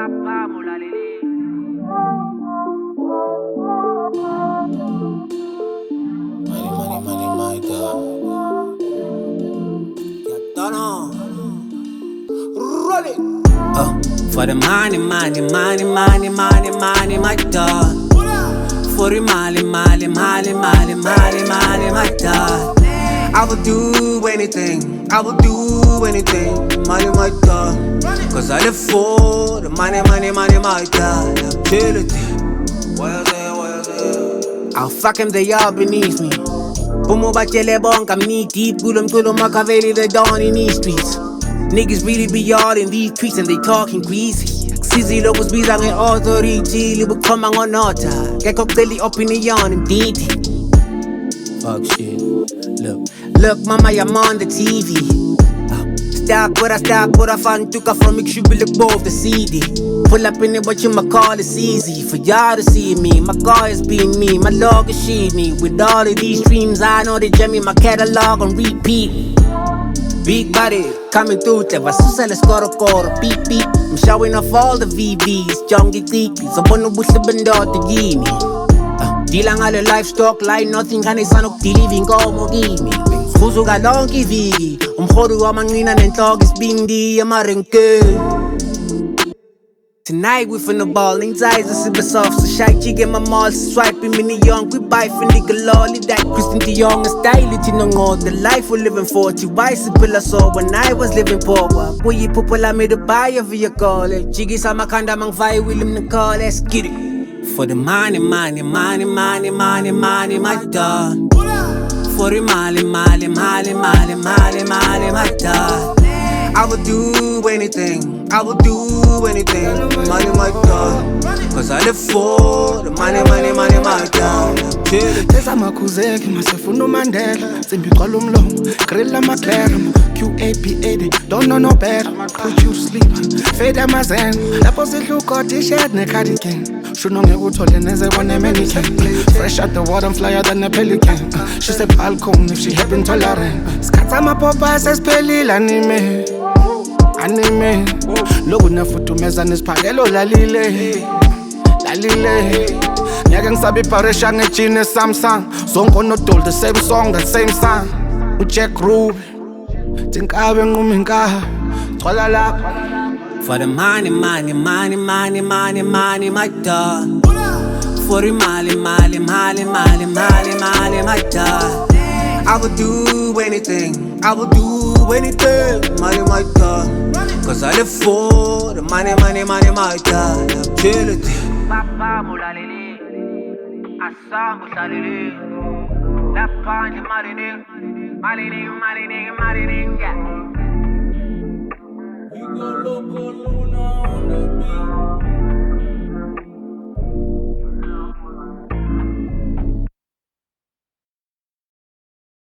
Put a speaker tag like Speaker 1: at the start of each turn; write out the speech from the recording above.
Speaker 1: Money, my God. Yeah, don't know. Roll it. For the money, my dog. For the money, my dog. I would do anything, money, my dog. Cause I live for the money, my dog. Utility. I'll fuck him, they are beneath me. Bumo bachele bonk, I'm knee deep. Gulum Machiavelli, the dawn in these streets. Niggas really be all in these tweets and they talking greasy. Sizzy locals be like an authority, live coming on altar. Get cocktail up in the yarn and beat it. Fuck shit. Look, mama, I'm on the TV. Stop what I find took off from make sure we look both the CD. Pull up in it, but you my call, it's easy for y'all to see me. My car is being me, my log is she me. With all of these streams, I know they jam me my catalog on repeat. Big body coming through, Teva Susa, let's go to beep beep. I'm showing off all the VVs, junkie deepies. I'm on the bush the bend out the genie. Dilang all the livestock, like nothing can is anok deliving go mogimi. Kuzu ga lonky vigi, umhodu wa mangina nentlog is bindi amarenke. Tonight we finna ball, anxiety super soft, so shy chick in my mall, swiping mini young, we buy for nigga lolly, that Christian Dior, a style it in all the life we're living for, you why I saw when I was living poor, boy you people I made a buy a vehicle, Jiggy Samakanda mang fire William Nicole, let's get it. For the money, my dog. For the money, my dog. I would do anything, money, my dog. Cause I live for the money, my dog.
Speaker 2: Tesa makuzeki, masefunu Mandela. Zimbi kolumlong, grilla McLaren. QAP80, don't know no better. Put you to sleep, fade at my zen. Lapo zidlu koti shed ne cardigan. Shunonge utole neze wane American. Fresh out the water, I'm flyer than a pelican. She said balcony if she have intolerant. Skata mapopa says peli anime. Logo nafutumeza nisphakelo lalile. Nyake ngisabi parisha ngejine Samsung. Zonke onodol the same song, the same song. Jack Ruby tinkabe nguminka thola lapha.
Speaker 1: For the money, my dog. For the money, my dog. I would do anything, money, my dog. Cause I live for the money, my dog. Utility.
Speaker 3: Papa mulalili, asa mulalili, la panja malini, yeah.
Speaker 4: We go loco Luna on the beat.